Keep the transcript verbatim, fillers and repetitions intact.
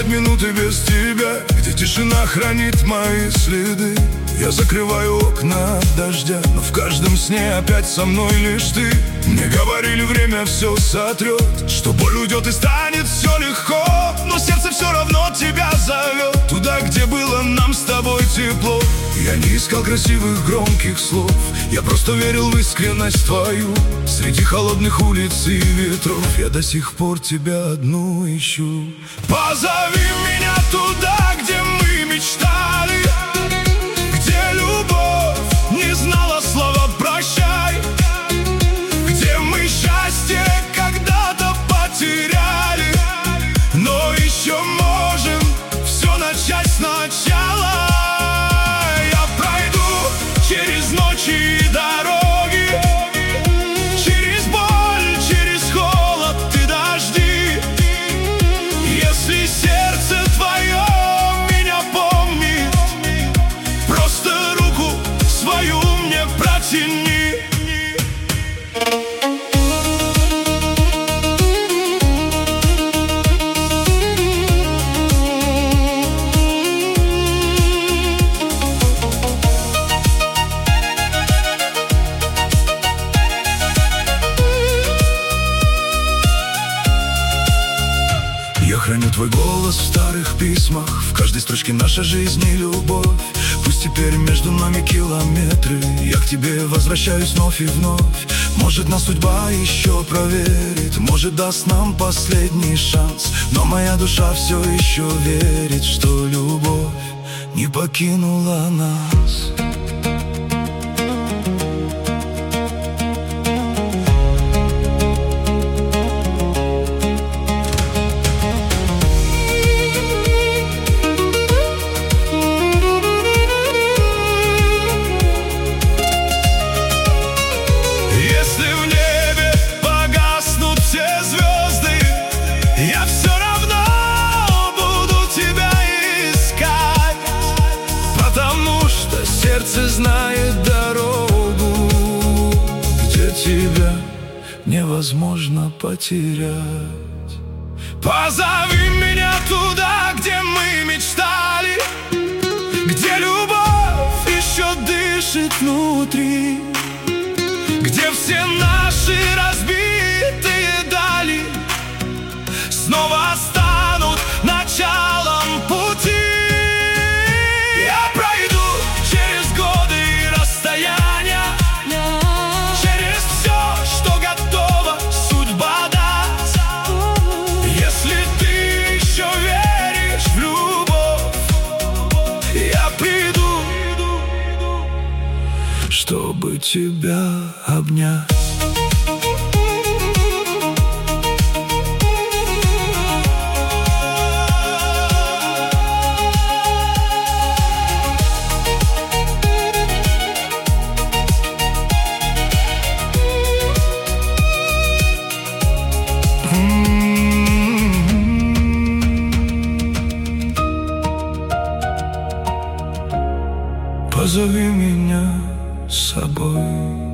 Пролетать минуты без тебя, где тишина хранит мои следы. Я закрываю окна от дождя, но в каждом сне опять со мной лишь ты. Мне говорили, время все сотрет, что боль уйдет и станет все легко. Но сердце все равно тебя зовет туда, где было нам с тобой тепло. Я не искал красивых громких слов, я просто верил в искренность твою. Среди холодных улиц и ветров я до сих пор тебя одну ищу. Позови меня туда, где мы мечтали, где любовь не знала слова «прощай», где мы счастье когда-то потеряли, но еще можем все начать сначала. Я пройду через ночи и дороги, через боль, через холод и дожди. Если сердце твое меня помнит, просто руку свою мне протяни. Я храню твой голос в старых письмах, в каждой строчке наша жизнь и любовь. Пусть теперь между нами километры, я к тебе возвращаюсь вновь и вновь. Может, нас судьба еще проверит, может, даст нам последний шанс, но моя душа все еще верит, что любовь не покинула нас. Я все равно буду тебя искать, потому что сердце знает дорогу, где тебя невозможно потерять. Позови меня туда, где мы мечтали, где любовь еще дышит внутри, где все наши разбитые дали снова станут началом пути. Я пройду через годы и расстояния, через все, что готова судьба дать. Если ты еще веришь в любовь, я приду, чтобы тебя обнять. Позови меня с собой.